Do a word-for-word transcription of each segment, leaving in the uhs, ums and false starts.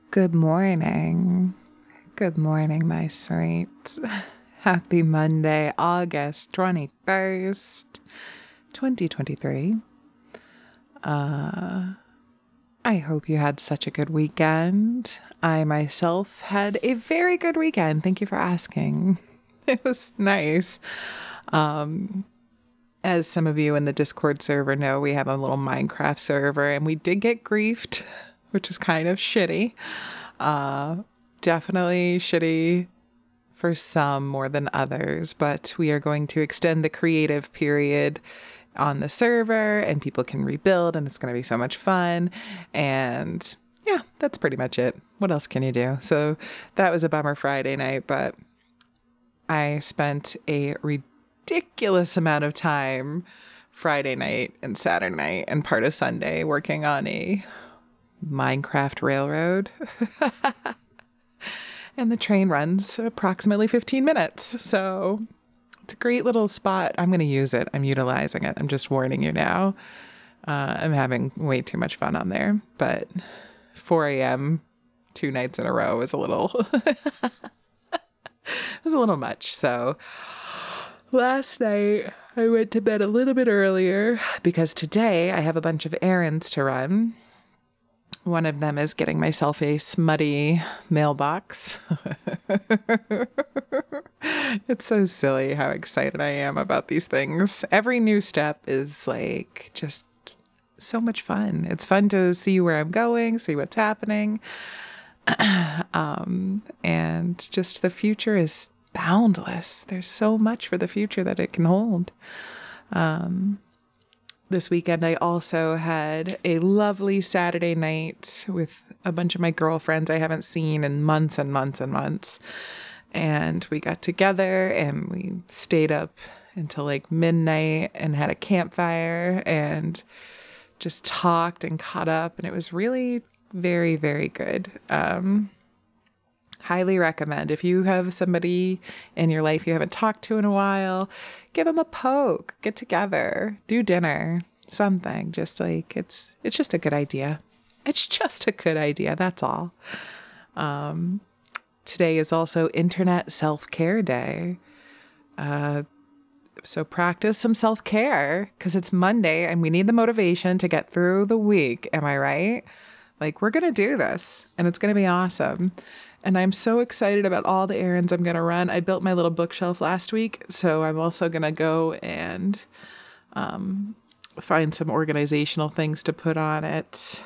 Good morning. Good morning, my sweets. Happy Monday, August twenty-first, twenty twenty-three. Uh, I hope you had such a good weekend. I myself had a very good weekend. Thank you for asking. It was nice. Um, as some of you in the Discord server know, we have a little Minecraft server and we did get griefed, which is kind of shitty. Uh, definitely shitty for some more than others, but we are going to extend the creative period on the server and people can rebuild and it's going to be so much fun. And yeah, that's pretty much it. What else can you do? So that was a bummer Friday night, but I spent a ridiculous amount of time Friday night and Saturday night and part of Sunday working on a Minecraft railroad. And the train runs approximately fifteen minutes. So it's a great little spot. I'm going to use it. I'm utilizing it. I'm just warning you now. Uh, I'm having way too much fun on there. But four a.m. two nights in a row was a little... it was a little much. So last night I went to bed a little bit earlier because today I have a bunch of errands to run. One of them is getting myself a smutty mailbox. It's so silly how excited I am about these things. Every new step is like just so much fun. It's fun to see where I'm going, see what's happening. um, and just the future is boundless. There's so much for the future that it can hold. Um, This weekend, I also had a lovely Saturday night with a bunch of my girlfriends I haven't seen in months and months and months. And we got together and we stayed up until like midnight and had a campfire and just talked and caught up. And it was really very, very good. Um, highly recommend. If you have somebody in your life you haven't talked to in a while, give them a poke, get together, do dinner, something. Just like it's, it's just a good idea. It's just a good idea. That's all. Um, today is also Internet Self-Care Day. Uh, so practice some self-care because it's Monday and we need the motivation to get through the week. Am I right? Like we're going to do this and it's going to be awesome. And I'm so excited about all the errands I'm going to run. I built my little bookshelf last week, so I'm also going to go and um, find some organizational things to put on it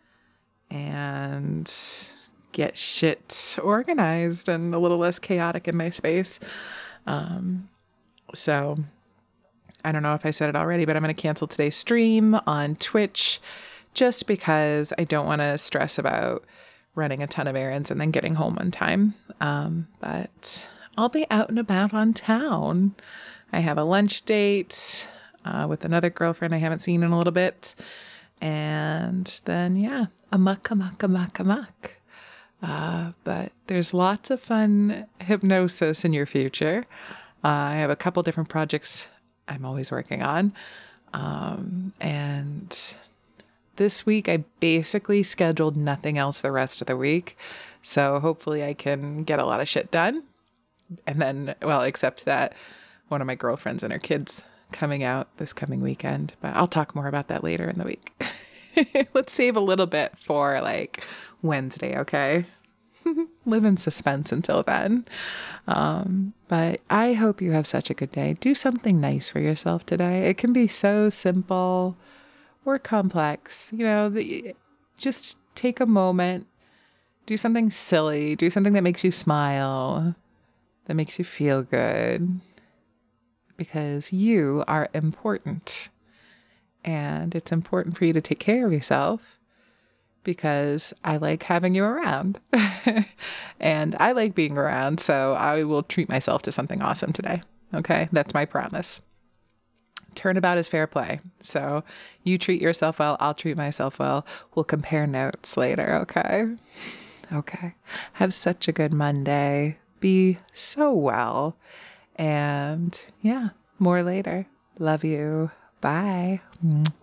and get shit organized and a little less chaotic in my space. Um, so I don't know if I said it already, but I'm going to cancel today's stream on Twitch just because I don't want to stress about running a ton of errands and then getting home on time. Um, but I'll be out and about on town. I have a lunch date uh, with another girlfriend I haven't seen in a little bit. And then, yeah, amok, amok, amok, amok. Uh, but there's lots of fun hypnosis in your future. Uh, I have a couple different projects I'm always working on. Um, and... This week, I basically scheduled nothing else the rest of the week. So hopefully I can get a lot of shit done. And then, well, except that one of my girlfriends and her kids coming out this coming weekend. But I'll talk more about that later in the week. Let's save a little bit for like Wednesday, okay? Live in suspense until then. Um, but I hope you have such a good day. Do something nice for yourself today. It can be so simple or complex, you know, the, just take a moment, do something silly, do something that makes you smile, that makes you feel good, because you are important. And it's important for you to take care of yourself because I like having you around and I like being around. So I will treat myself to something awesome today. Okay. That's my promise. Turnabout is fair play. So you treat yourself well. I'll treat myself well. We'll compare notes later. Okay. Okay. Have such a good Monday. Be so well. And yeah, more later. Love you. Bye.